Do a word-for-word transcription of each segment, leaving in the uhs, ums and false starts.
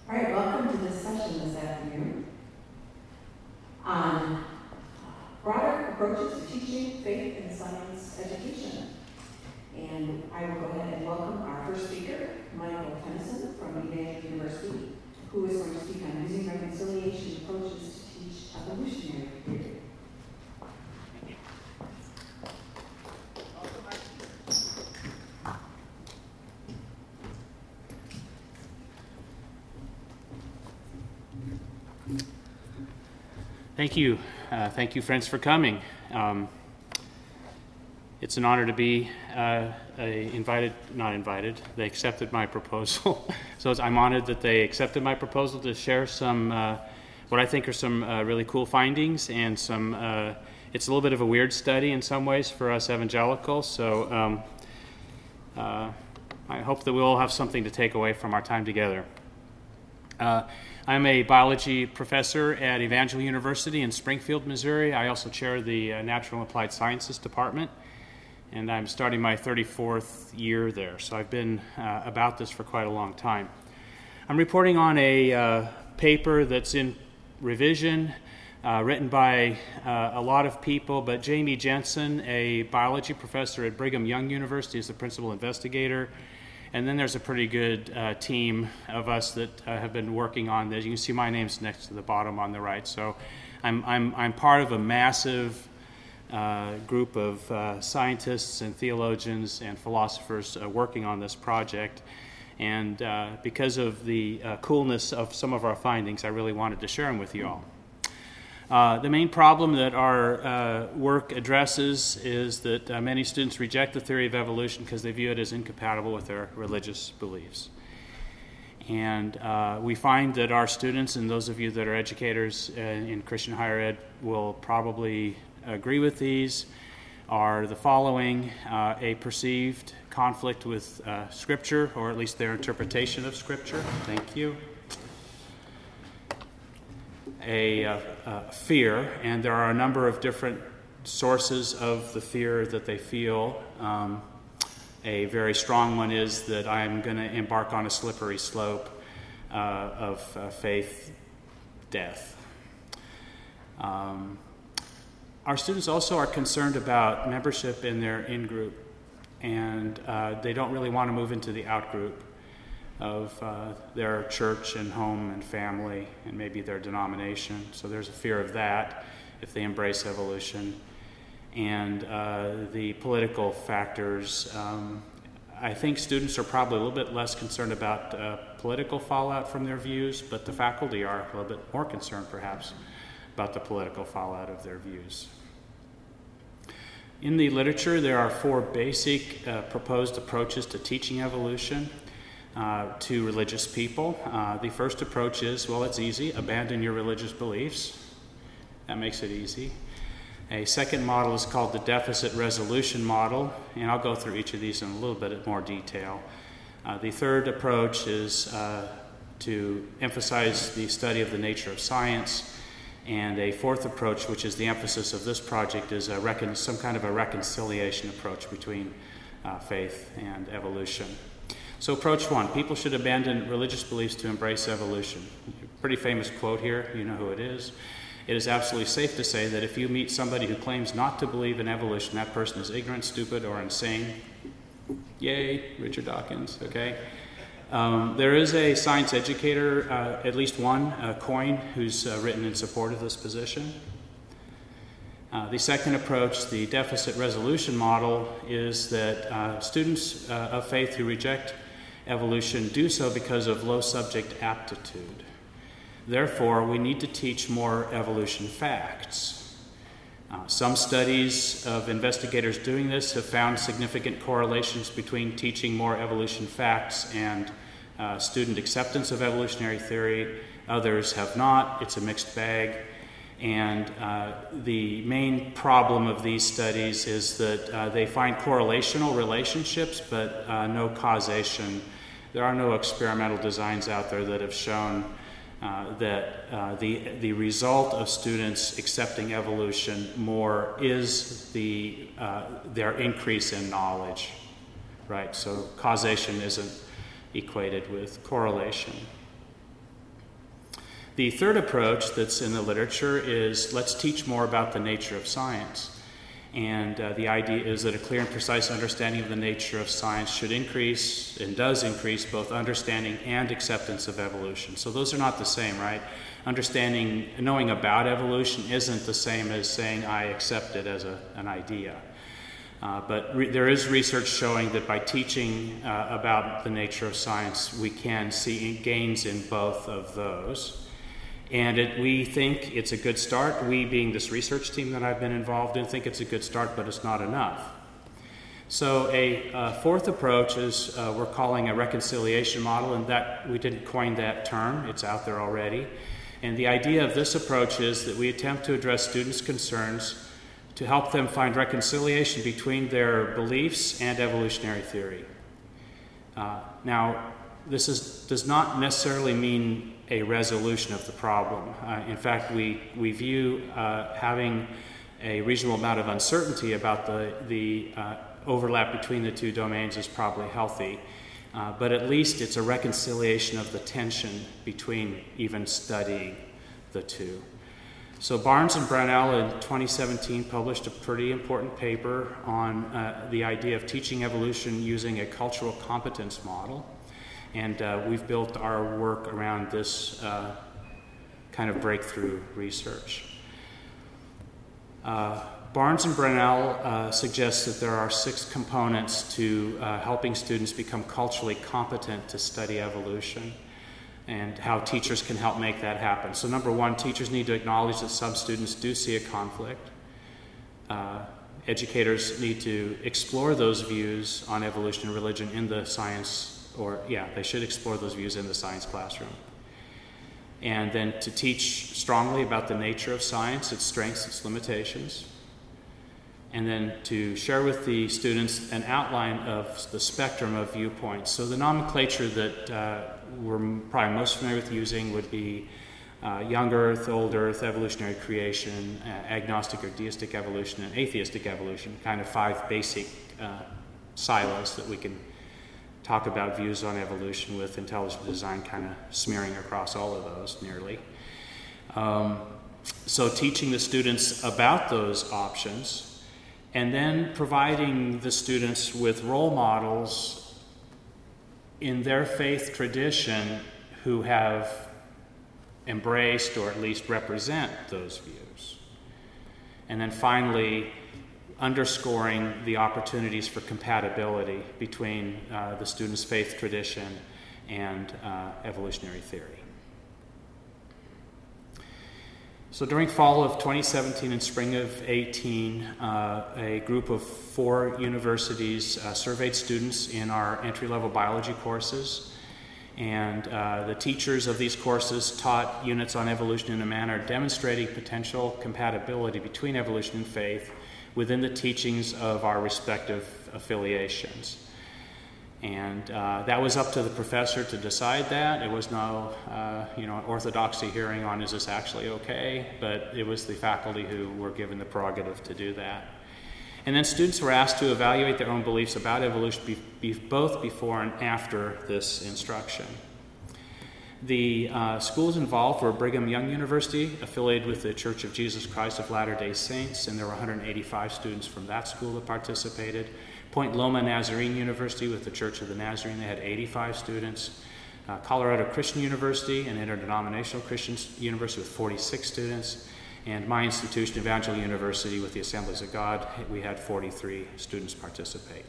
All right, welcome to this session this afternoon on broader approaches to teaching faith and science education. And I will go ahead and welcome our first speaker, Michael Tennyson from Evangel University, who is going to speak on using reconciliation approaches to teach evolutionary theory. Thank you. Uh, thank you, friends, for coming. Um, it's an honor to be uh, a invited, not invited, they accepted my proposal. So it's, I'm honored that they accepted my proposal to share some, uh, what I think are some uh, really cool findings and some, uh, it's a little bit of a weird study in some ways for us evangelicals. So um, uh, I hope that we'll all have something to take away from our time together. Uh, I'm a biology professor at Evangel University in Springfield, Missouri. I also chair the uh, Natural and Applied Sciences Department, and I'm starting my thirty-fourth year there. So I've been uh, about this for quite a long time. I'm reporting on a uh, paper that's in revision, uh, written by uh, a lot of people, but Jamie Jensen, a biology professor at Brigham Young University, is the principal investigator. And then there's a pretty good uh, team of us that uh, have been working on this. You can see my name's next to the bottom on the right. So I'm I'm I'm part of a massive uh, group of uh, scientists and theologians and philosophers uh, working on this project. And uh, because of the uh, coolness of some of our findings, I really wanted to share them with you all. Uh, the main problem that our uh, work addresses is that uh, many students reject the theory of evolution because they view it as incompatible with their religious beliefs. And uh, we find that our students, and those of you that are educators uh, in Christian higher ed will probably agree with these, are the following: uh, a perceived conflict with uh, Scripture, or at least their interpretation of Scripture. Thank you. A uh, uh, fear, and there are a number of different sources of the fear that they feel. Um, a very strong one is that I'm going to embark on a slippery slope uh, of uh, faith death. Um, our students also are concerned about membership in their in-group, and uh, they don't really want to move into the out-group of uh, their church and home and family and maybe their denomination. So there's a fear of that if they embrace evolution. And uh, the political factors, um, I think students are probably a little bit less concerned about uh, political fallout from their views, but the faculty are a little bit more concerned perhaps about the political fallout of their views. In the literature, there are four basic uh, proposed approaches to teaching evolution Uh, to religious people. Uh, the first approach is, well, it's easy. Abandon your religious beliefs. That makes it easy. A second model is called the deficit resolution model, and I'll go through each of these in a little bit more detail. Uh, the third approach is uh, to emphasize the study of the nature of science, and a fourth approach, which is the emphasis of this project, is a recon- some kind of a reconciliation approach between uh, faith and evolution. So approach one, people should abandon religious beliefs to embrace evolution. Pretty famous quote here, you know who it is. It is absolutely safe to say that if you meet somebody who claims not to believe in evolution, that person is ignorant, stupid, or insane. Yay, Richard Dawkins, okay? Um, there is a science educator, uh, at least one, uh, Coyne, who's uh, written in support of this position. Uh, the second approach, the deficit resolution model, is that uh, students uh, of faith who reject evolution do so because of low subject aptitude. Therefore, we need to teach more evolution facts. Uh, some studies of investigators doing this have found significant correlations between teaching more evolution facts and uh, student acceptance of evolutionary theory. Others have not. It's a mixed bag. And uh, the main problem of these studies is that uh, they find correlational relationships, but uh, no causation. There are no experimental designs out there that have shown uh, that uh, the the result of students accepting evolution more is the uh, their increase in knowledge, right? So causation isn't equated with correlation. The third approach that's in the literature is let's teach more about the nature of science. And uh, the idea is that a clear and precise understanding of the nature of science should increase, and does increase, both understanding and acceptance of evolution. So those are not the same, right? Understanding, knowing about evolution isn't the same as saying I accept it as a, an idea. Uh, but re- there is research showing that by teaching uh, about the nature of science, we can see gains in both of those. And it, we think it's a good start. We, being this research team that I've been involved in, think it's a good start, but it's not enough. So a uh, fourth approach is uh, we're calling a reconciliation model, and that we didn't coin that term. It's out there already. And the idea of this approach is that we attempt to address students' concerns to help them find reconciliation between their beliefs and evolutionary theory. Uh, now, this is, does not necessarily mean a resolution of the problem. Uh, in fact, we, we view uh, having a reasonable amount of uncertainty about the, the uh, overlap between the two domains is probably healthy. Uh, but at least it's a reconciliation of the tension between even studying the two. So Barnes and Brownell in twenty seventeen published a pretty important paper on uh, the idea of teaching evolution using a cultural competence model. And uh, we've built our work around this uh, kind of breakthrough research. Uh, Barnes and Brownell uh, suggests that there are six components to uh, helping students become culturally competent to study evolution, and how teachers can help make that happen. So number one, teachers need to acknowledge that some students do see a conflict. Uh, educators need to explore those views on evolution and religion in the science Or, yeah, they should explore those views in the science classroom. And then to teach strongly about the nature of science, its strengths, its limitations. And then to share with the students an outline of the spectrum of viewpoints. So the nomenclature that uh, we're probably most familiar with using would be uh, young Earth, old Earth, evolutionary creation, uh, agnostic or deistic evolution, and atheistic evolution, kind of five basic uh, silos that we can talk about views on evolution, with intelligent design kind of smearing across all of those nearly. Um, so teaching the students about those options, and then providing the students with role models in their faith tradition who have embraced or at least represent those views. And then finally, underscoring the opportunities for compatibility between uh, the student's faith tradition and uh, evolutionary theory. So during fall of twenty seventeen and spring of eighteen, uh, a group of four universities uh, surveyed students in our entry-level biology courses, and uh, the teachers of these courses taught units on evolution in a manner demonstrating potential compatibility between evolution and faith within the teachings of our respective affiliations. And uh, that was up to the professor to decide that. It was no, uh, you know, orthodoxy hearing on is this actually okay, but it was the faculty who were given the prerogative to do that. And then students were asked to evaluate their own beliefs about evolution be, be, both before and after this instruction. The uh, schools involved were Brigham Young University, affiliated with the Church of Jesus Christ of Latter-day Saints, and there were one hundred eighty-five students from that school that participated. Point Loma Nazarene University with the Church of the Nazarene, they had eighty-five students. Uh, Colorado Christian University, an interdenominational Christian university with forty-six students. And my institution, Evangel University with the Assemblies of God, we had forty-three students participate.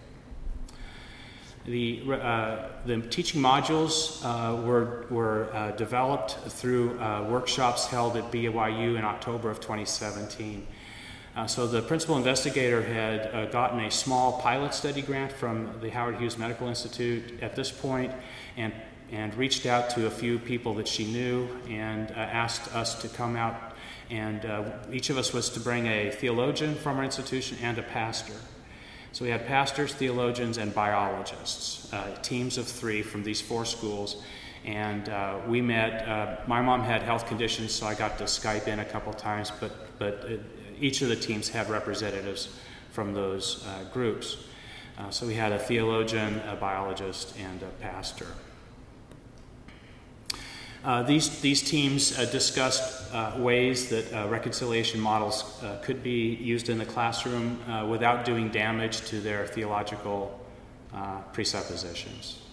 The, uh, the teaching modules uh, were, were uh, developed through uh, workshops held at B Y U in October of twenty seventeen. Uh, so the principal investigator had uh, gotten a small pilot study grant from the Howard Hughes Medical Institute at this point, and, and reached out to a few people that she knew and uh, asked us to come out, and uh, each of us was to bring a theologian from our institution and a pastor. So we had pastors, theologians, and biologists, uh, teams of three from these four schools. And uh, we met, uh, my mom had health conditions, so I got to Skype in a couple times, but, but uh, each of the teams had representatives from those uh, groups. Uh, so we had a theologian, a biologist, and a pastor. Uh, these, these teams uh, discussed uh, ways that uh, reconciliation models uh, could be used in the classroom uh, without doing damage to their theological uh, presuppositions.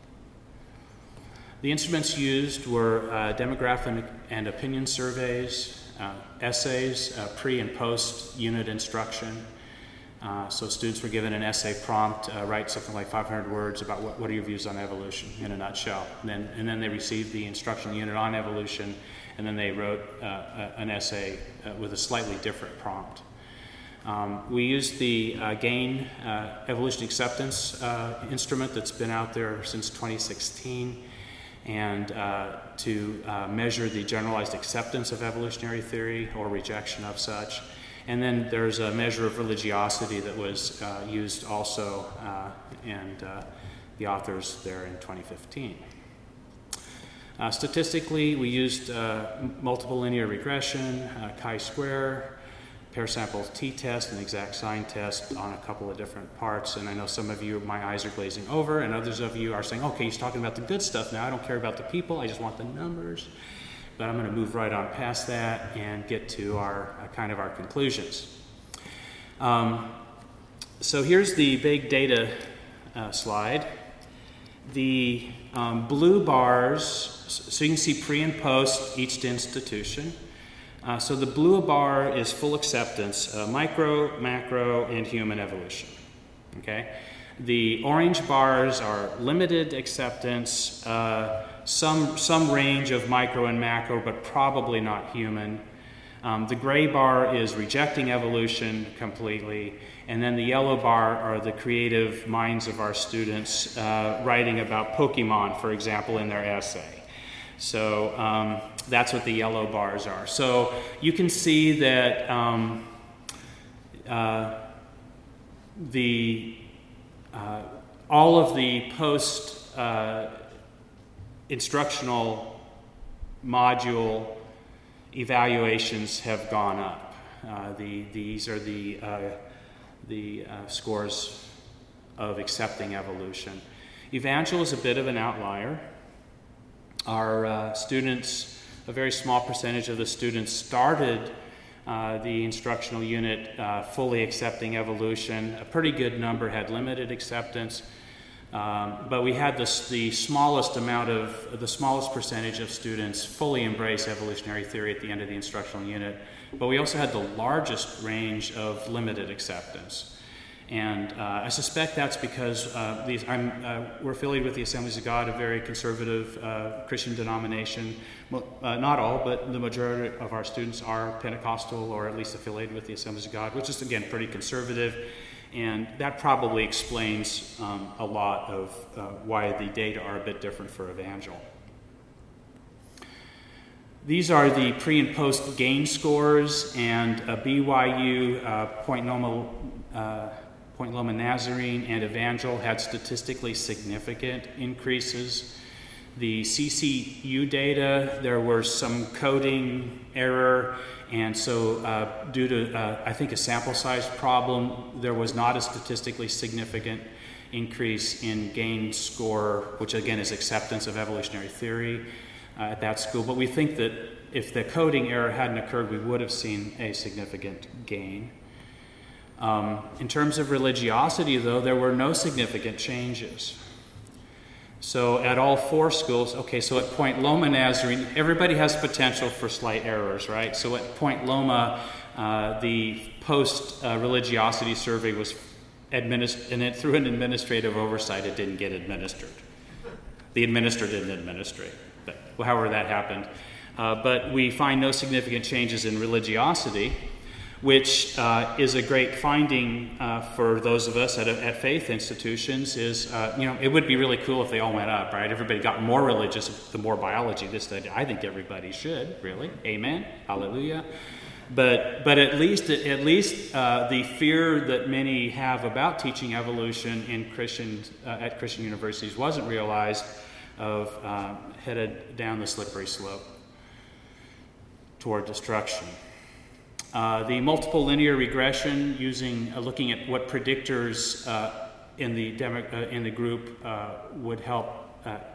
The instruments used were uh, demographic and opinion surveys, uh, essays, uh, pre and post unit instruction. Uh, so students were given an essay prompt, uh, write something like five hundred words about what, what are your views on evolution in a nutshell. And then, and then they received the instructional unit on evolution, and then they wrote uh, a, an essay uh, with a slightly different prompt. Um, we used the uh, GAIN uh, evolution acceptance uh, instrument that's been out there since twenty sixteen, and uh, to uh, measure the generalized acceptance of evolutionary theory or rejection of such. And then there's a measure of religiosity that was uh, used also, uh, and uh, the authors there in twenty fifteen. Uh, statistically, we used uh, multiple linear regression, uh, chi-square, pair sample t-test, and exact sign test on a couple of different parts. And I know some of you, my eyes are glazing over, and others of you are saying, okay, he's talking about the good stuff now. I don't care about the people. I just want the numbers. But I'm going to move right on past that and get to our uh, kind of our conclusions. Um, so here's the big data uh, slide. The um, blue bars, so you can see pre and post each institution. Uh, so the blue bar is full acceptance, uh, micro, macro, and human evolution. Okay. The orange bars are limited acceptance, uh, some some range of micro and macro, but probably not human. Um, the gray bar is rejecting evolution completely, and then the yellow bar are the creative minds of our students uh, writing about Pokemon, for example, in their essay. So um, that's what the yellow bars are. So you can see that um, uh, the uh, all of the post uh, instructional module evaluations have gone up. Uh, the, these are the, uh, the uh, scores of accepting evolution. Evangel is a bit of an outlier. Our uh, students, a very small percentage of the students started uh, the instructional unit uh, fully accepting evolution. A pretty good number had limited acceptance. Um, but we had this, the smallest amount of, the smallest percentage of students fully embrace evolutionary theory at the end of the instructional unit. But we also had the largest range of limited acceptance. And uh, I suspect that's because uh, these, I'm, uh, we're affiliated with the Assemblies of God, a very conservative uh, Christian denomination. Well, uh, not all, but the majority of our students are Pentecostal or at least affiliated with the Assemblies of God, which is, again, pretty conservative. And that probably explains um, a lot of uh, why the data are a bit different for Evangel. These are the pre and post GAIN scores, and uh, B Y U, uh, Point Loma, uh, Point Loma Nazarene, and Evangel had statistically significant increases. The C C U data, there was some coding error. And so uh, due to, uh, I think, a sample size problem, there was not a statistically significant increase in GAIN score, which again is acceptance of evolutionary theory uh, at that school. But we think that if the coding error hadn't occurred, we would have seen a significant gain. Um, in terms of religiosity, though, there were no significant changes. So at all four schools, okay, so at Point Loma Nazarene, everybody has potential for slight errors, right? So at Point Loma, uh, the post-religiosity uh, survey was administered, and it, through an administrative oversight, it didn't get administered. The administrator didn't administrate, but however that happened. Uh, but we find no significant changes in religiosity, which uh, is a great finding uh, for those of us at, at faith institutions. Is uh, you know, it would be really cool if they all went up, right? Everybody got more religious the more biology this study. I think everybody should, really. Amen, hallelujah. But but at least at least uh, the fear that many have about teaching evolution in Christian uh, at Christian universities wasn't realized, of uh, headed down the slippery slope toward destruction. Uh, the multiple linear regression, using uh, looking at what predictors uh, in the demo, uh, in the group uh, would help uh,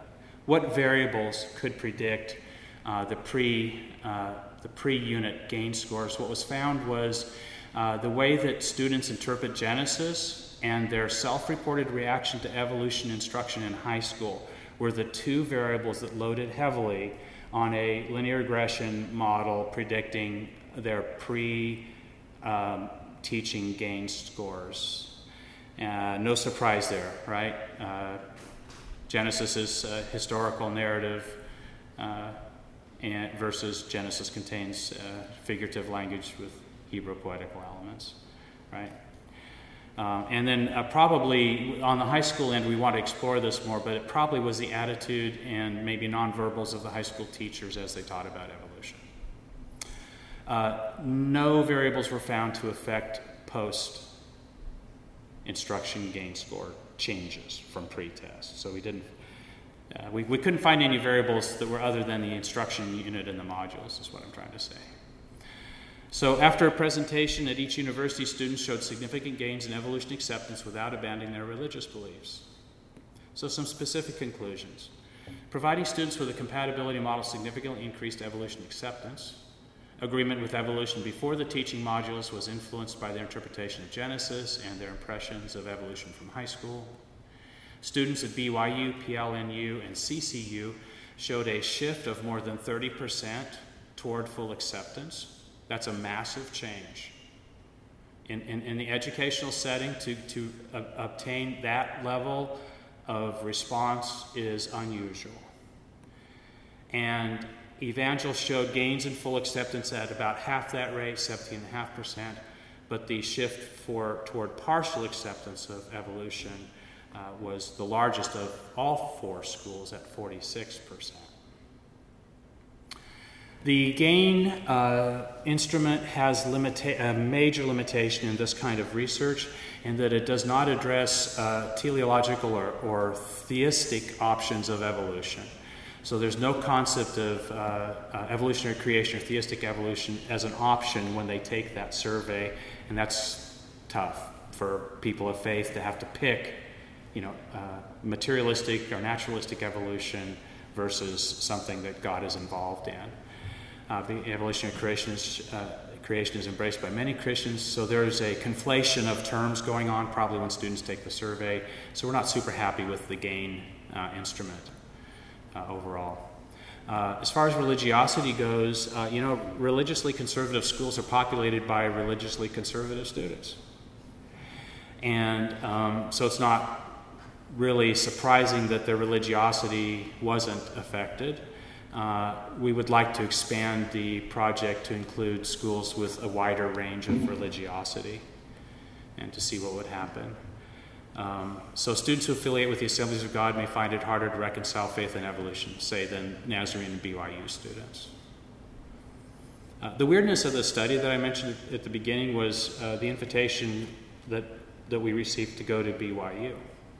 what variables could predict uh, the pre uh, the pre-unit gain scores. What was found was uh, the way that students interpret Genesis and their self-reported reaction to evolution instruction in high school were the two variables that loaded heavily on a linear regression model predicting their pre um, teaching gain scores. Uh, no surprise there, right? Uh, Genesis is a historical narrative uh, and versus Genesis contains uh, figurative language with Hebrew poetical elements, right? Um, and then uh, probably on the high school end, we want to explore this more, but it probably was the attitude and maybe nonverbals of the high school teachers as they taught about evolution. Uh, no variables were found to affect post-instruction gain score changes from pre-test. So we didn't, uh, we, we couldn't find any variables that were other than the instruction unit in the modules, is what I'm trying to say. So after a presentation at each university, students showed significant gains in evolution acceptance without abandoning their religious beliefs. So some specific conclusions. Providing students with a compatibility model significantly increased evolution acceptance. Agreement with evolution before the teaching modules was influenced by their interpretation of Genesis and their impressions of evolution from high school. Students at B Y U, P L N U, and C C U showed a shift of more than thirty percent toward full acceptance. That's a massive change. In, in, in the educational setting, to, to uh, obtain that level of response is unusual. And Evangel showed gains in full acceptance at about half that rate, seventeen point five percent, but the shift for, toward partial acceptance of evolution uh, was the largest of all four schools at forty-six percent. The gain uh, instrument has limita- a major limitation in this kind of research in that it does not address uh, teleological or, or theistic options of evolution. So there's no concept of uh, uh, evolutionary creation or theistic evolution as an option when they take that survey, and that's tough for people of faith to have to pick, you know, uh, materialistic or naturalistic evolution versus something that God is involved in. Uh, the evolutionary creation is, uh, creation is embraced by many Christians, so there's a conflation of terms going on probably when students take the survey. So we're not super happy with the gain uh, instrument uh, overall. Uh, as far as religiosity goes, uh, you know, religiously conservative schools are populated by religiously conservative students. And um, so it's not really surprising that their religiosity wasn't affected. Uh, we would like to expand the project to include schools with a wider range of religiosity and to see what would happen. Um, so students who affiliate with the Assemblies of God may find it harder to reconcile faith and evolution, say, than Nazarene and B Y U students. Uh, the weirdness of the study that I mentioned at the beginning was uh, the invitation that, that we received to go to B Y U.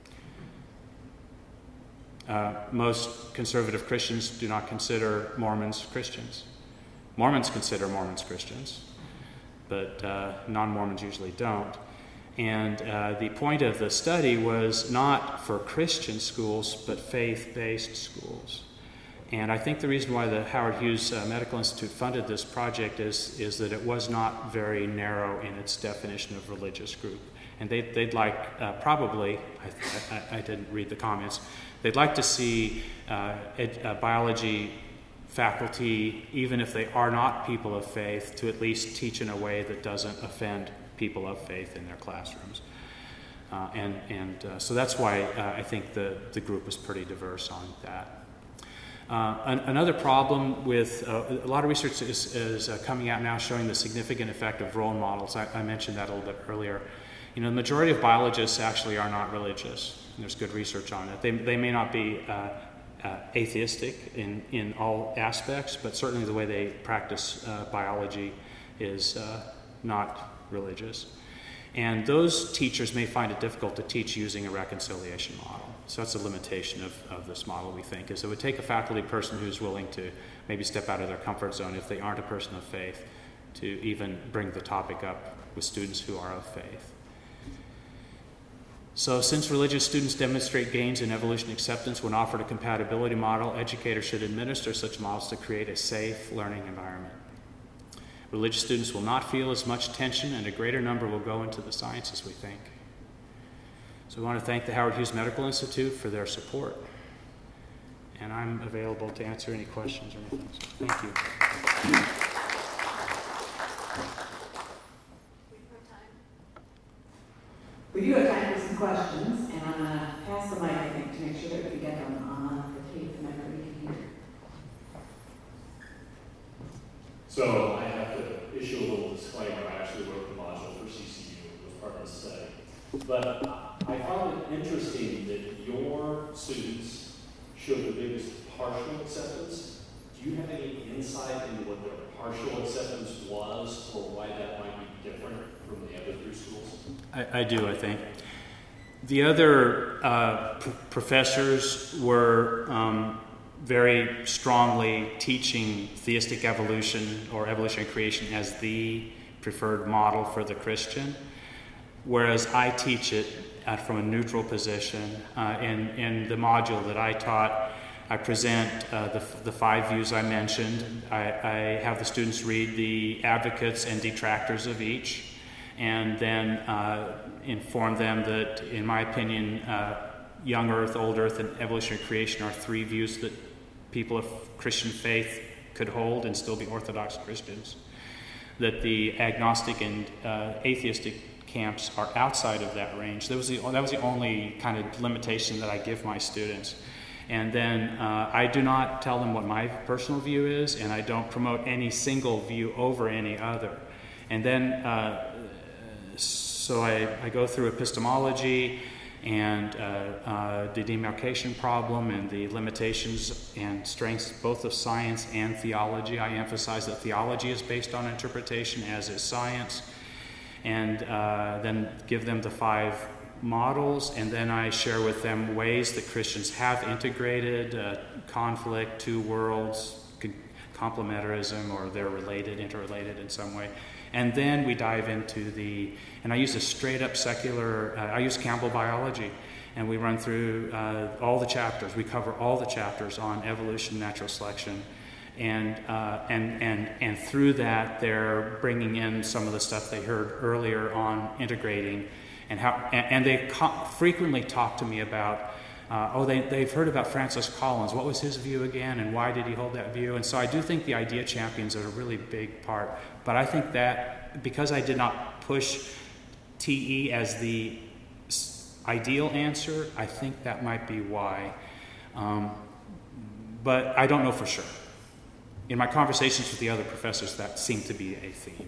Uh, most conservative Christians do not consider Mormons Christians. Mormons consider Mormons Christians, but uh, non-Mormons usually don't. And uh, the point of the study was not for Christian schools, but faith-based schools. And I think the reason why the Howard Hughes uh, Medical Institute funded this project is, is that it was not very narrow in its definition of religious group. And they'd, they'd like, uh, probably, I, I, I didn't read the comments, they'd like to see uh, ed, uh, biology faculty, even if they are not people of faith, to at least teach in a way that doesn't offend people of faith in their classrooms. Uh, and and uh, so that's why uh, I think the, the group is pretty diverse on that. Uh, an, another problem with uh, a lot of research is, is uh, coming out now showing the significant effect of role models. I, I mentioned that a little bit earlier. You know, the majority of biologists actually are not religious. There's good research on it. They, they may not be uh, uh, atheistic in, in all aspects, but certainly the way they practice uh, biology is uh, not religious. And those teachers may find it difficult to teach using a reconciliation model. So that's a limitation of, of this model, we think, is it would take a faculty person who's willing to maybe step out of their comfort zone if they aren't a person of faith to even bring the topic up with students who are of faith. So since religious students demonstrate gains in evolution acceptance when offered a compatibility model, educators should administer such models to create a safe learning environment. Religious students will not feel as much tension, and a greater number will go into the sciences, we think. So we want to thank the Howard Hughes Medical Institute for their support. And I'm available to answer any questions or anything. So thank you. We do have time for some questions, and I'm going to pass the mic, I think, to make sure that we get them on the tape and everybody can hear. So I have to issue a little disclaimer. I actually wrote the module for C C U. It was part of the study. But I found it interesting that your students showed the biggest partial acceptance. Do you have any insight into what their partial acceptance was, or why that might be different from the other three schools? I, I do, I think. The other uh, pr- professors were um, very strongly teaching theistic evolution or evolutionary creation as the preferred model for the Christian, whereas I teach it uh, from a neutral position. Uh, in, in the module that I taught, I present uh, the, the five views I mentioned. I, I have the students read the advocates and detractors of each, and then uh, inform them that, in my opinion, uh, young earth, old earth, and evolutionary creation are three views that people of Christian faith could hold and still be Orthodox Christians. That the agnostic and uh, atheistic camps are outside of that range. That was the, that was the only kind of limitation that I give my students. And then uh, I do not tell them what my personal view is, and I don't promote any single view over any other. And then, uh, so I, I go through epistemology and uh, uh, the demarcation problem and the limitations and strengths both of science and theology. I emphasize that theology is based on interpretation, as is science, and uh, then give them the five models, and then I share with them ways that Christians have integrated uh, conflict, two worlds, complementarism, or they're related, interrelated in some way. And then we dive into the, and I use a straight up secular, uh, I use Campbell biology, and we run through uh, all the chapters. We cover all the chapters on evolution, natural selection, and uh, and and and through that they're bringing in some of the stuff they heard earlier on integrating. And how, and, and they co- frequently talk to me about, uh, oh, they, they've heard about Francis Collins. What was his view again, and why did he hold that view? And so I do think the idea champions are a really big part. But I think that because I did not push T E as the ideal answer, I think that might be why. Um, but I don't know for sure. In my conversations with the other professors, that seemed to be a theme.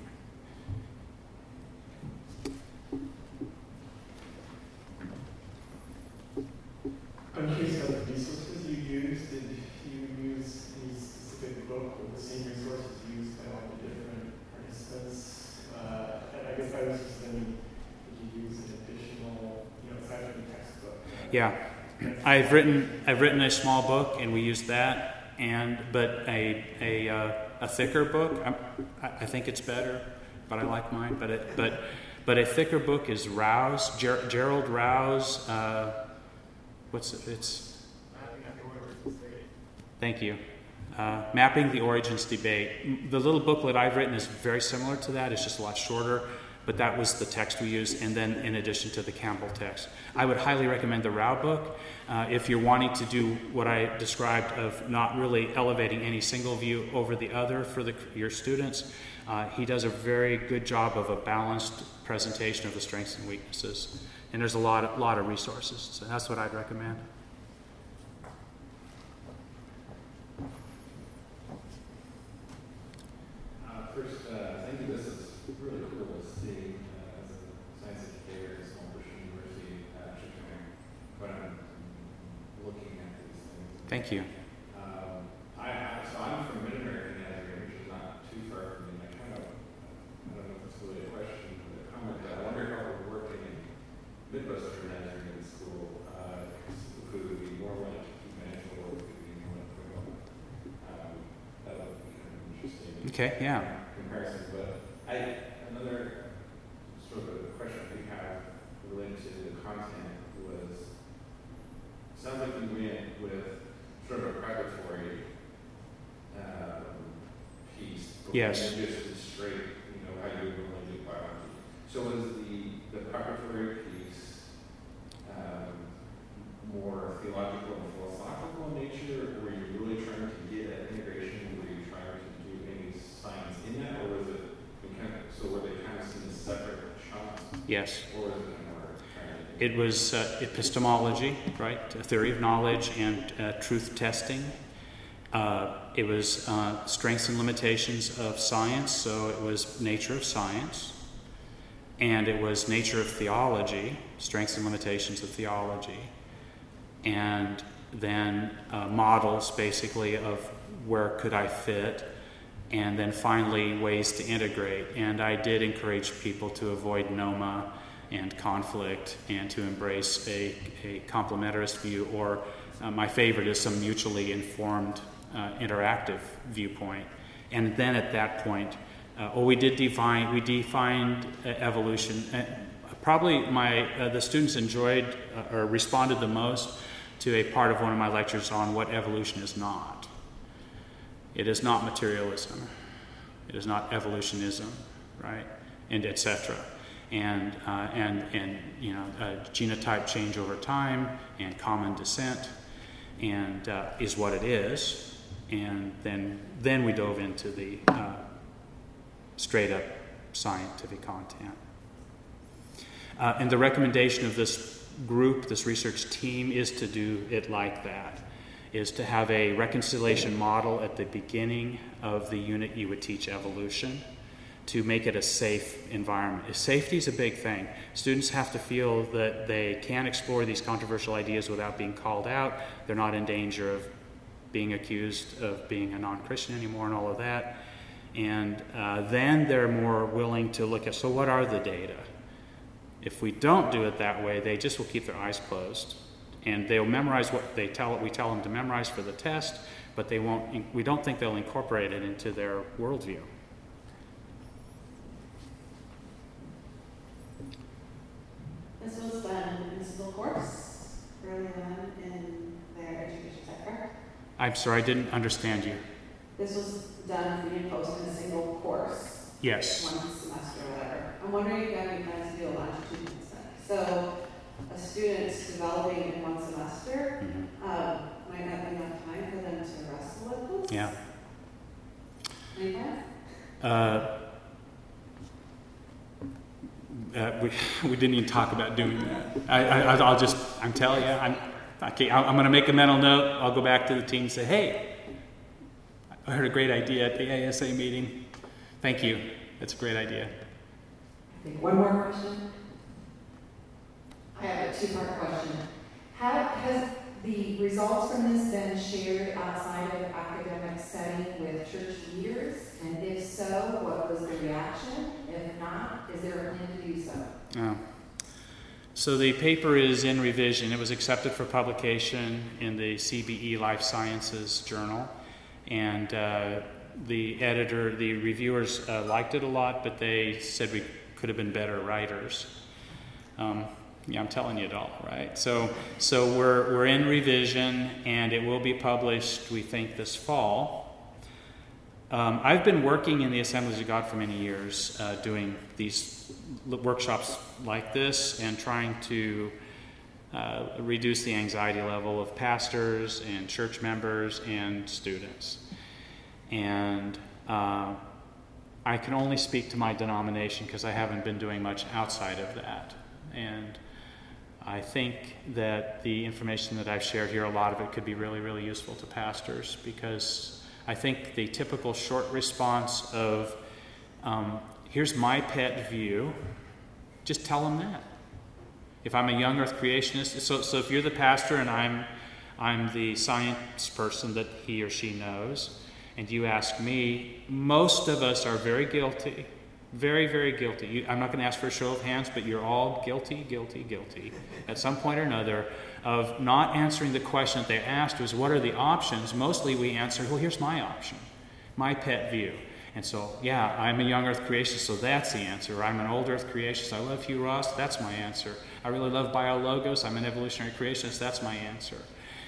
I'm curious about the resources you used. Did you use any specific book or the same resources used by all the different participants? Uh, and I guess I was just thinking, did you use an additional, you know, aside from the textbook? Uh, Yeah, I've written I've written a small book, and we used that, and but a a uh, a thicker book. I'm, I think it's better, but I like mine. But it, but but a thicker book is Rouse, Ger, Gerald Rouse. Uh, What's it? It's. Thank you. Uh, Mapping the Origins Debate. The little booklet I've written is very similar to that. It's just a lot shorter, but that was the text we used, and then in addition to the Campbell text. I would highly recommend the Rao book uh, if you're wanting to do what I described of not really elevating any single view over the other for the, your students. Uh, he does a very good job of a balanced presentation of the strengths and weaknesses. And there's a lot of, lot of resources, so that's what I'd recommend. Uh, first, uh, I think this is really cool to see uh, as a science educator at a small Christian university uh, Chicago, when I'm looking at these things. Thank you. Um, I, I, so I'm from Mid-American Nazarene, which is not too far from me. I kind of, I don't know if it's really a question, but a comment that I wonder how we're working in Midwestern Nazarene school, uh, who would be more like evangelical, or would be more like Provo. Um, that would be kind of interesting. Okay, yeah. Comparison, but I another sort of a question we have related to the content sounds like you went with sort of a preparatory um, piece. Yes. And just the straight, you know, how you would really do biology. So was the, the preparatory piece um, more theological and philosophical in nature, or were you really trying to get at integration? Were you trying to do any science in that, or was it kind of, so were they kind of seen as separate chunks? Yes. Or was it kind of more trying to It was uh, epistemology, right? A theory of knowledge and uh, truth testing. Uh, it was uh, strengths and limitations of science, so it was nature of science. And it was nature of theology, strengths and limitations of theology. And then uh, models, basically, of where could I fit. And then finally, ways to integrate. And I did encourage people to avoid NOMA and conflict and to embrace a, a complementarist view, or uh, my favorite is some mutually informed uh, interactive viewpoint. And then at that point, uh, oh, we did define, we defined uh, evolution. Uh, probably my, uh, the students enjoyed uh, or responded the most to a part of one of my lectures on what evolution is not. It is not materialism. It is not evolutionism, right? And et cetera. And, uh, and, and you know, uh, genotype change over time and common descent and uh, is what it is. And then, then we dove into the uh, straight up scientific content. Uh, and the recommendation of this group, this research team, is to do it like that, is to have a reconciliation model at the beginning of the unit you would teach evolution, to make it a safe environment. Safety is a big thing. Students have to feel that they can explore these controversial ideas without being called out. They're not in danger of being accused of being a non-Christian anymore and all of that. And uh, then they're more willing to look at, so what are the data? If we don't do it that way, they just will keep their eyes closed. And they'll memorize what they tell we tell them to memorize for the test, but they won't. We don't think they'll incorporate it into their worldview. This was done in a single course early on in their education, is that correct? I'm sorry, I didn't understand you. This was done pre and post in a single course. Yes. One semester or whatever. I'm wondering if you have any plans to do a longitudinal study. So a student's developing in one semester, Mm-hmm. uh, might not be enough time for them to wrestle with this. Yeah. Any plans? Uh, uh, we, we didn't even talk about doing that. I, I, I'll just, I'm telling you, I'm, I can't, I'm going to make a mental note. I'll go back to the team and say, hey, I heard a great idea at the A S A meeting. Thank you. That's a great idea. I think one more question. I have a two-part question. How has the results from this been shared outside of academic setting with church leaders? And if so, what was the reaction? If not, is there a plan to do so? Oh. So the paper is in revision. It was accepted for publication in the C B E Life Sciences Journal. And uh, the editor, the reviewers uh, liked it a lot, but they said we could have been better writers. Um, yeah, I'm telling you it all, right? So, so we're we're in revision, and it will be published, we think, this fall. Um, I've been working in the Assemblies of God for many years, uh, doing these workshops like this and trying to uh, reduce the anxiety level of pastors and church members and students. And uh, I can only speak to my denomination because I haven't been doing much outside of that. And I think that the information that I've shared here, a lot of it could be really, really useful to pastors, because I think the typical short response of, um, here's my pet view, just tell them that. If I'm a young earth creationist, so, so if you're the pastor and I'm, I'm the science person that he or she knows, and you ask me, most of us are very guilty, very, very guilty. You, I'm not going to ask for a show of hands, but you're all guilty, guilty, guilty, at some point or another, of not answering the question that they asked was, what are the options? Mostly we answered, well, here's my option, my pet view. And so, yeah, I'm a young earth creationist, so that's the answer. I'm an old earth creationist, I love Hugh Ross, that's my answer. I really love biologos, I'm an evolutionary creationist, that's my answer.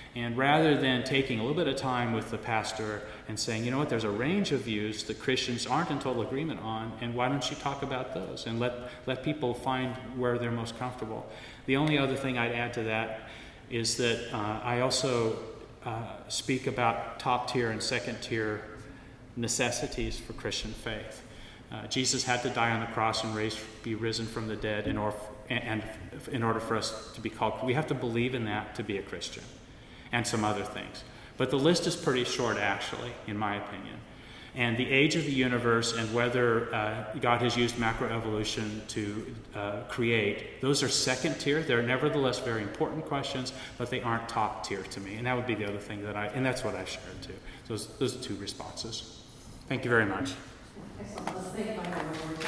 And rather than taking a little bit of time with the pastor and saying, you know what, there's a range of views that Christians aren't in total agreement on, and why don't you talk about those and let, let people find where they're most comfortable. The only other thing I'd add to that is that uh, I also uh, speak about top tier and second tier necessities for Christian faith. Uh, Jesus had to die on the cross and raise, be risen from the dead in order, and, and in order for us to be called. We have to believe in that to be a Christian, and some other things. But the list is pretty short, actually, in my opinion. And the age of the universe and whether uh, God has used macroevolution to uh, create, those are second tier. They're nevertheless very important questions, but they aren't top tier to me. And that would be the other thing that I, and that's what I've shared too. Those, those are two responses. Thank you very much. Excellent. Let's thank Michael one more